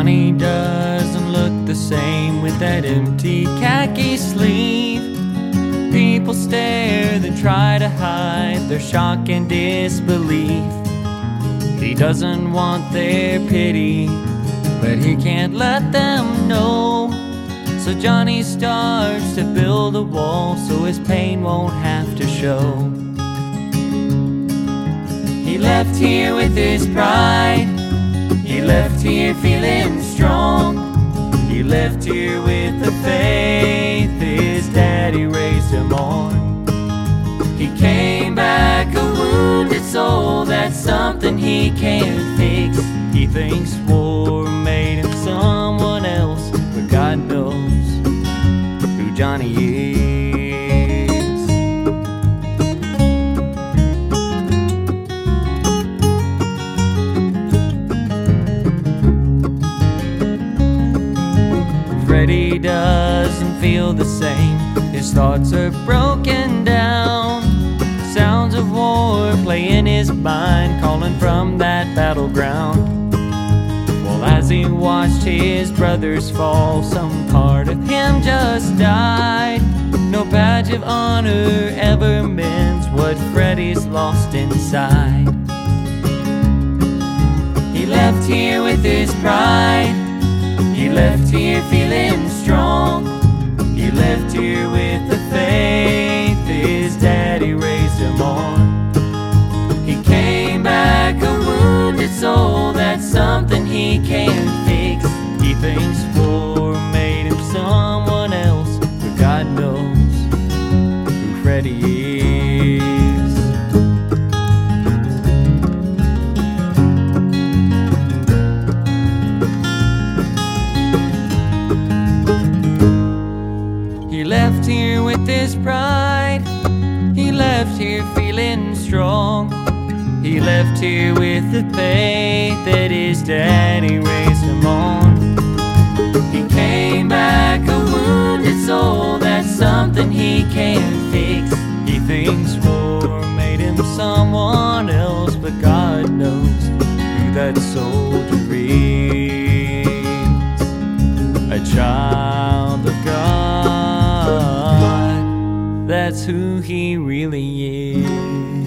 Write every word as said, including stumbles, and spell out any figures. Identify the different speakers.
Speaker 1: Johnny doesn't look the same with that empty khaki sleeve. People stare, then try to hide their shock and disbelief. He doesn't want their pity, but he can't let them know. So Johnny starts to build a wall so his pain won't have to show. He left here with his pride. He left here feeling strong. He left here with the faith his daddy raised him on. He came back a wounded soul, that's something he can't fix. He thinks war made him someone else, but God knows who Johnny is. Freddie doesn't feel the same. His thoughts are broken down. Sounds of war play in his mind, calling from that battleground. Well, as he watched his brothers fall, some part of him just died. No badge of honor ever mends what Freddie's lost inside. He left here with his pride. He left here feeling strong. He left here with the faith his daddy raised him on. He came back a wounded soul, that's something he can't fix. He thinks war made him someone else, but God knows who Freddie is. He left here with his pride. He left here feeling strong. He left here with the faith that his daddy raised him on. He came back a wounded soul, that's something he can't fix. He thinks war made him someone else, but God knows who that soldier is. A child of God, that's who he really is.